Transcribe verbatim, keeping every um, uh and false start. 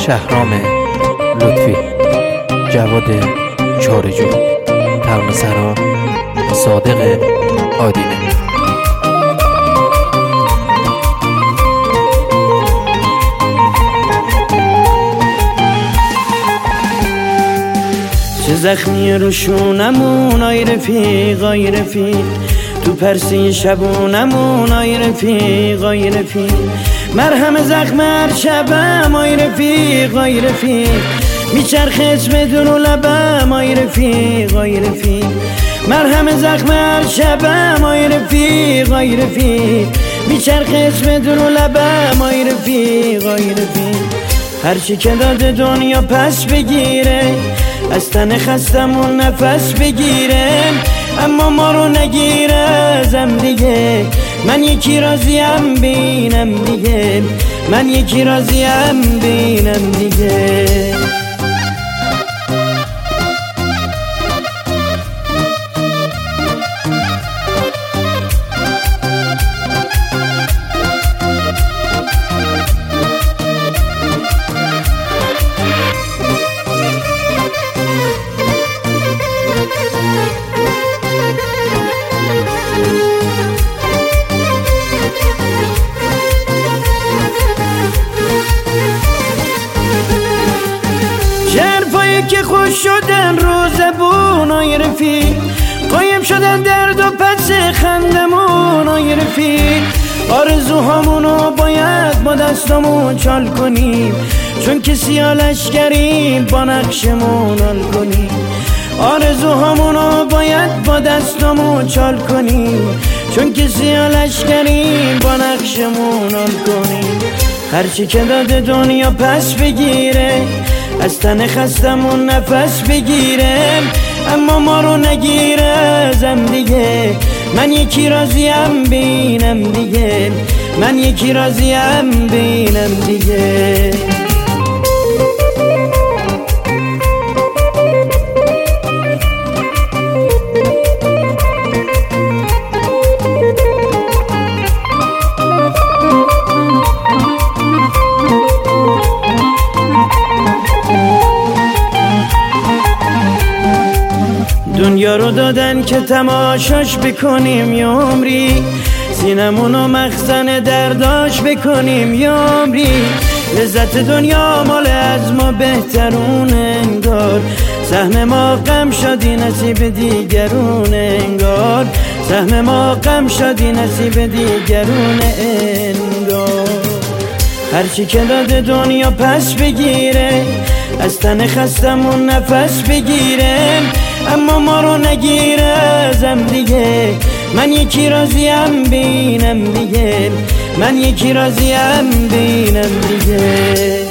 شهرام لطفی، جواد چارجو، ترانه‌سرا صادق آدینه. چه زخمی روشونمون آی رفیق آی رفیق، تو پرسی شبونمون آی رفیق آی رفیق، مرهم زخم هر شبم آی رفیق آی رفیق، میچرخ اسم دونو لبم آی رفیق آی رفیق، مرهم زخم هر شبم آی رفیق آی رفیق، میچرخ اسم دونو لبم آی رفیق آی رفیق، هرچی که داده دنیا پس بگیره، از تن خستمون نفس بگیره، اما ما رو نگیره ازم دیگه، من یکی راضیم بینم دیگه، من یکی راضیم بینم دیگه. جرفایی که خوش شدن روزبون آی رفیق، قایم شدن درد و پس خندمون آی رفیق، آرزوهامونو باید با دستامون چال کنیم، چون که سیاه لشکریم با نقشمون حال کنیم، آرزوهامونو باید با دستامون چال کنیم، چون که سیاه لشکریم با نقشمون حال کنیم، هرچی که داده دنیا پس بگیره، از تن خستمون نفس بگیره، اما ما رو نگیره ازم دیگه، من یکی راضیم بینم دیگه، من یکی راضیم بینم دیگه. دنیا رو دادن که تماشاش بکنیم یه عمری، سینمونو مخزن درداش بکنیم یه عمری، لذت دنیا مال از ما بهترون انگار، سهم ما غم شدی نصیب دیگرون انگار، سهم ما غم شدی نصیب دیگرون انگار، هرچی که داده دنیا پس بگیره، از تن خستمون نفس بگیره، اما ما رو نگیره ازم دیگه، من یکی راضیم بینم دیگه، من یکی راضیم بینم دیگه.